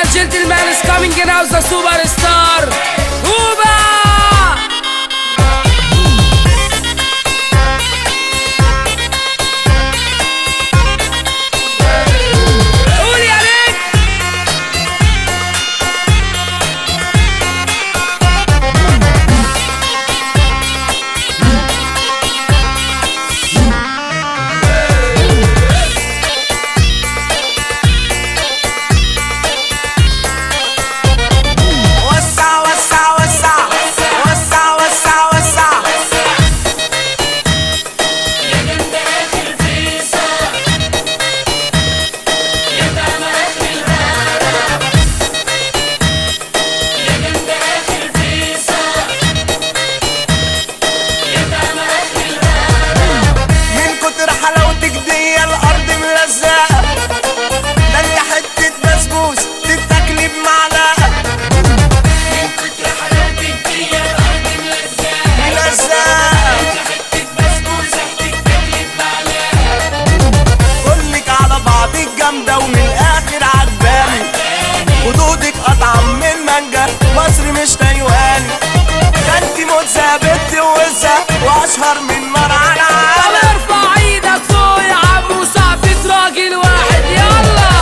gentleman is coming in house, the superstar Uba. خدودك أطعم من مانجا، مصر مش تايوان. كانتي موتزة بنت وزة وأشهر من نار على العالم. طب ارفع ايدك فوق يا عم وسقفة راجل واحد يلا.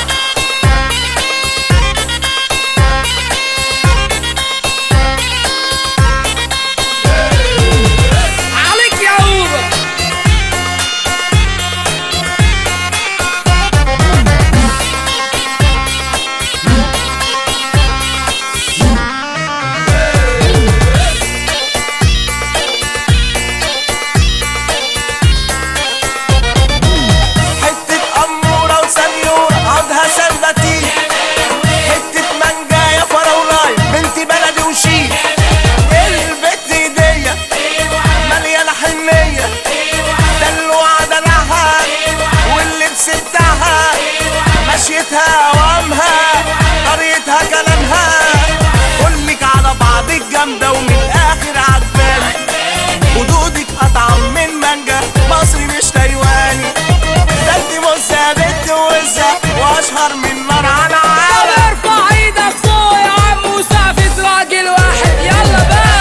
عليك يا أوبا. مشيتها وامها قريتها كلامها، كلك على بعضك جامدة ومن الآخر عجباني. خدودك أطعم من مانجا، مصر مش تايواني. ده انت موزة بنت وزة وأشهر من نار على العالم. طب ارفع ايدك فوق يا عم وسقفة راجل واحد يلا بقى.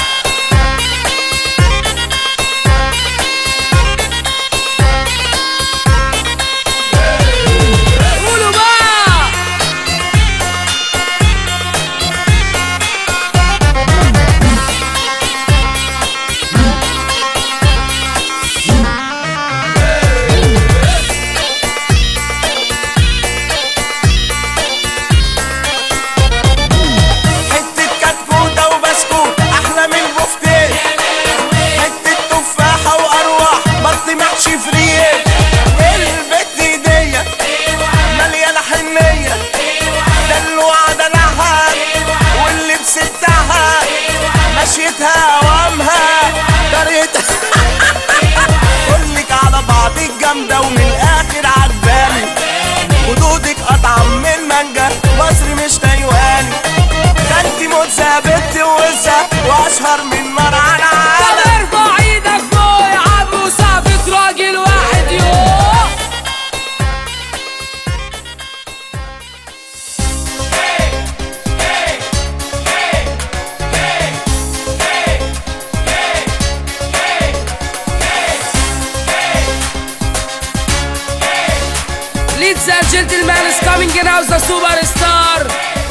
مشيتها وامها قريتها كلك على بعضك جامدة ومن الآخر عجباني. خدودك أطعم من مانجا، مصر مش تايواني. ده انتي موتزة بنت وزة وأشهر من نار على العالم. طب ارفع ايدك فوق يا عم وسقفة راجل واحد يوه. Ladies and gentlemen, is coming in house, the superstar